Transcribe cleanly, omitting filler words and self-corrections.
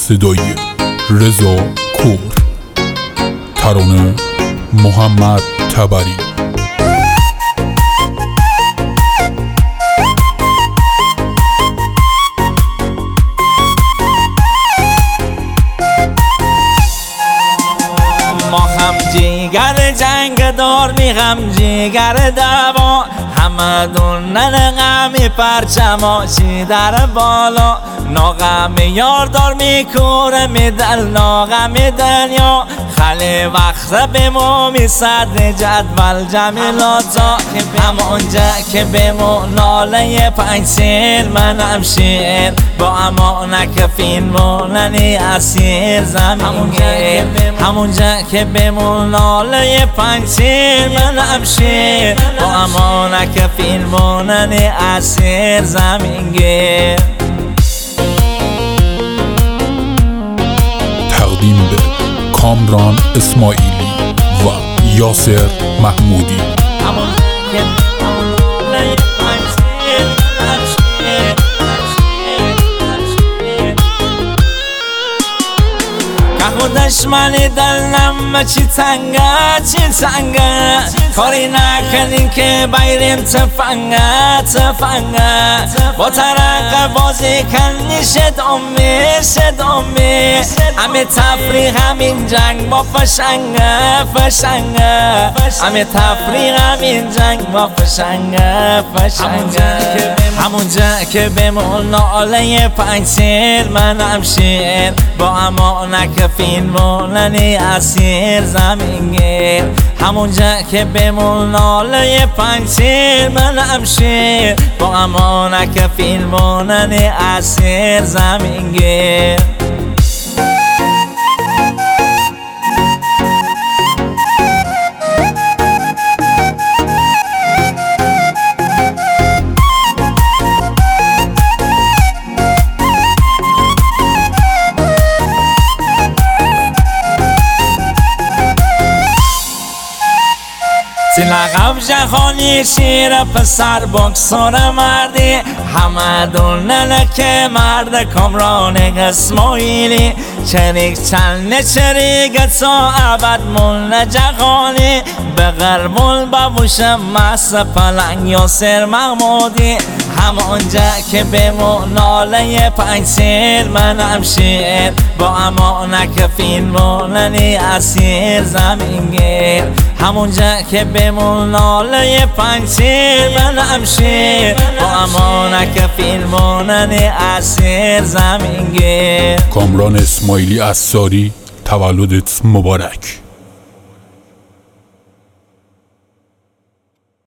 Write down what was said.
صدای رضا کور، ترانه محمد تبری. ما هم جیگر جنگ دار میغم جیگر دوا، همه دونن غمی پرچماشی در بالا، ناغم یار دار میکوره میدل ناغم دنیا، خلی وقت بمو میصد جدول جمیلاتا، همونجا که بمو ناله پنسیل منم شیر، با امانک فیلموننی اسیر زمینگیر، همونجا که بمو ناله پنسیل منم شیر، با امانک فیلموننی اسیر زمینگیر. تقدیم به کامران اسماعیلی و یاسر محمودی. دشمنی دلم چی تنگه چی تنگه، کاری نکنین که بیریم تفنگه تفنگه، با ترق بازی کنی شد امی همه تفریق همین جنگ با فشنگه فشنگه، همه تفریق همین جنگ با فشنگه فشنگه، همونجا که بمون ناله پنسیل منم شیر، با امانک فیلموننی اسیر زمینگیر، همونجا که بمون ناله پنسیل منم شیر، با امانک فیلموننی اسیر زمینگیر. لقب جهانی شیر پسر بکسور مردی، همه دونن که مرد کامران اسماعیلی، چریک چلن چریک تا ابد مون جهانی، به غربول بابوشم مس پلنگ یاسر محمودی، همونجا که بمو ناله پنسیل منم شیر، با امانک فیلموننی اسیر زمینگیر، همونجا که بمون ناله پنسیل منم شیر، با امانک فیلموننی اسیر زمینگیر. کامران اسماعیلی اساری، تولدت مبارک.